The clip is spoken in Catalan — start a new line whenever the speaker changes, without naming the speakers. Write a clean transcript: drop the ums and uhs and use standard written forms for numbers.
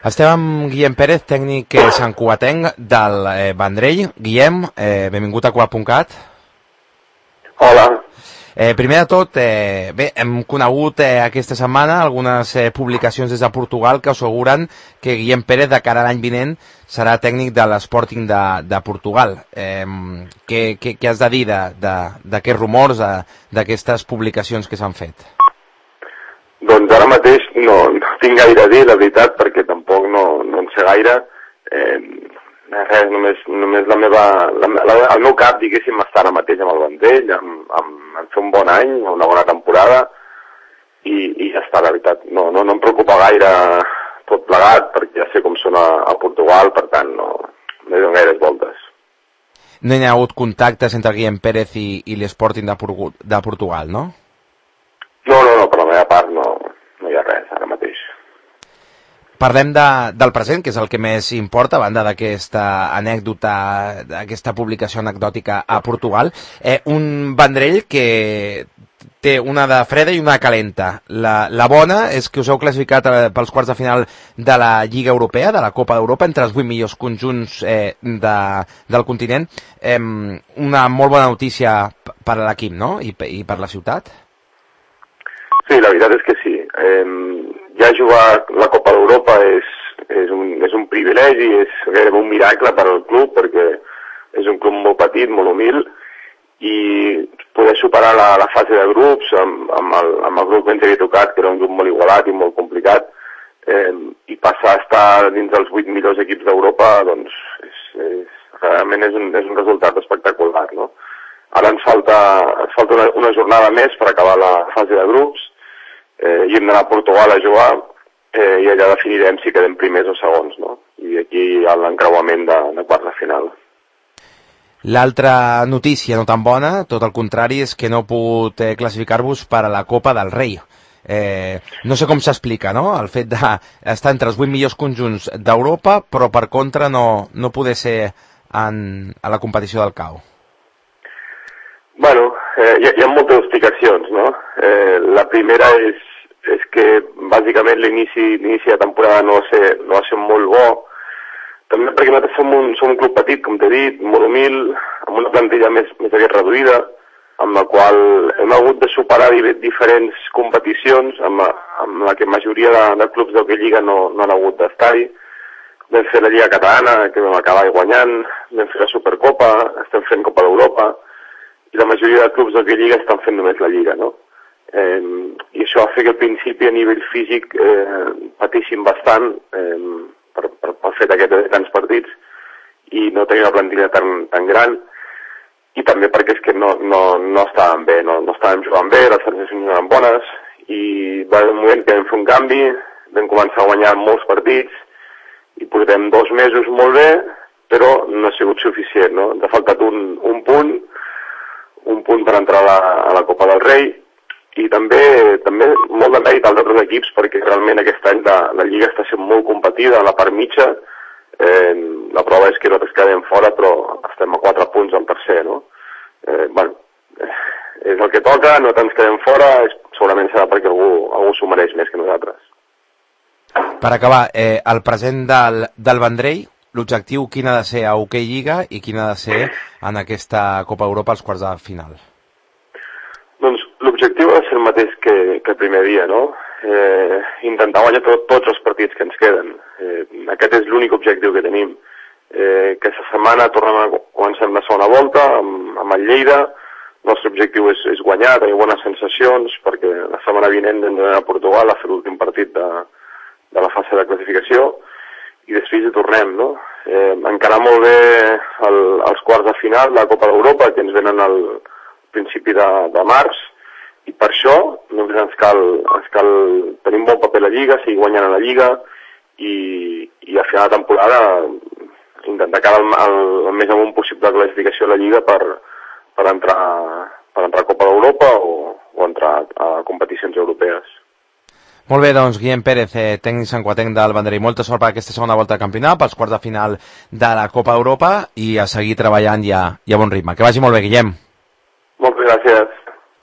Estem amb Guillem Pérez, tècnic santcugatenc del Vendrell. Guillem, benvingut a Cugat.cat.
Hola.
Primer de tot, bé, hem conegut aquesta setmana algunes publicacions des de Portugal que asseguren que Guillem Pérez de cara a l'any vinent serà tècnic de l'Sporting de Portugal. Què has de dir d'aquests rumors, d'aquestes publicacions que s'han fet?
Doncs ara mateix no tinc gaire a dir, la veritat, perquè tampoc no en sé gaire. Res, només el meu cap, diguéssim, està ara mateix amb el Vendrell, en fer un bon any, una bona temporada, i ja està, la veritat. No em preocupa gaire tot plegat, perquè ja sé com són a Portugal, per tant, no hi dono gaires voltes.
No hi ha hagut contactes entre Guillem Pérez i l'Sporting de Portugal, no?
No, per la meva part no hi ha res ara mateix.
Parlem del present, que és el que més importa, a banda d'aquesta anècdota, d'aquesta publicació anecdòtica a Portugal. Un Vendrell que té una de freda i una de calenta. La bona és que us heu classificat pels quarts de final de la Lliga Europea, de la Copa d'Europa, entre els 8 millors conjunts del continent. Una molt bona notícia per a l'equip, no? I per la ciutat?
Sí, la veritat és que sí. Ja jugar la Copa d'Europa és un privilegi, és gairebé un miracle per al club, perquè és un club molt petit, molt humil, i poder superar la fase de grups amb el grup que ens havia tocat, que era un grup molt igualat i molt complicat, i passar a estar dins dels 8 millors equips d'Europa, doncs realment és un resultat espectacular, no? Ara ens falta una jornada més per acabar la fase de grups, i hem d'anar a Portugal a jugar, i allà definirem si quedem primers o segons, no? I aquí hi ha l'encreuament de quarts de final.
L'altra notícia no tan bona, tot el contrari, és que no heu pogut classificar-vos per a la Copa del Rei. No sé com s'explica, no?, el fet d'estar entre els 8 millors conjunts d'Europa, però per contra no poder ser a la competició del CAO.
Bueno, hi ha moltes explicacions, no? La primera és que bàsicament l'inici de temporada no va ser molt bo, també perquè nosaltres som un club petit, com t'he dit, molt humil, amb una plantilla més aviat reduïda, amb la qual hem hagut de superar diferents competicions, amb la que majoria de clubs d'hoquei lliga no han hagut d'estar-hi. Vam fer la Lliga Catalana, que vam acabar guanyant, vam fer la Supercopa, estem fent Copa d'Europa, i la majoria de clubs d'hoquei lliga estan fent només la Lliga, no? I això va fer que al principi a nivell físic patíssim bastant pel fet aquest de tants partits i no tenir una plantilla tan gran, i també perquè és que no estàvem bé, no estàvem jugant bé, les sensacions no eren bones, i va haver un moment que vam fer un canvi, vam començar a guanyar molts partits i portem 2 mesos molt bé, però no ha sigut suficient, no? Ens ha faltat un punt per entrar a la Copa del Rei, i també molt de mèrit als altres equips, perquè realment aquest any la Lliga està sent molt competida a la part mitja. La prova és que nosaltres quedem fora, però estem a 4 punts al tercer, no? Bueno, és el que toca, nosaltres ens quedem fora, segurament serà perquè algú s'ho mereix més que nosaltres.
Per acabar, el present del Vendrell, l'objectiu quin ha de ser a Hoquei Lliga i quin ha de ser en aquesta Copa Europa als quarts de final?
Doncs l'objectiu ha de ser el mateix que el primer dia, no? Intentar guanyar tots els partits que ens queden. Aquest és l'únic objectiu que tenim. Aquesta setmana comencem la segona volta amb el Lleida. El nostre objectiu és guanyar, tenir bones sensacions, perquè la setmana vinent hem d'anar a Portugal a fer l'últim partit de la fase de classificació, i després hi tornem, no? Encarar molt bé els quarts de final de la Copa d'Europa, que ens venen al principi de març, i per això només ens cal tenir un bon paper a la Lliga, seguir guanyant a la Lliga, i a final de temporada intentar quedar el més amunt possible de classificació a la Lliga per entrar a Copa d'Europa o entrar a competicions europees.
Molt bé, doncs, Guillem Pérez, tècnic santcugatenc del Vendrell. Molta sort per aquesta segona volta de campionat, pels quarts de final de la Copa d'Europa, i a seguir treballant ja a bon ritme. Que vagi molt bé, Guillem.
Moltes gràcies.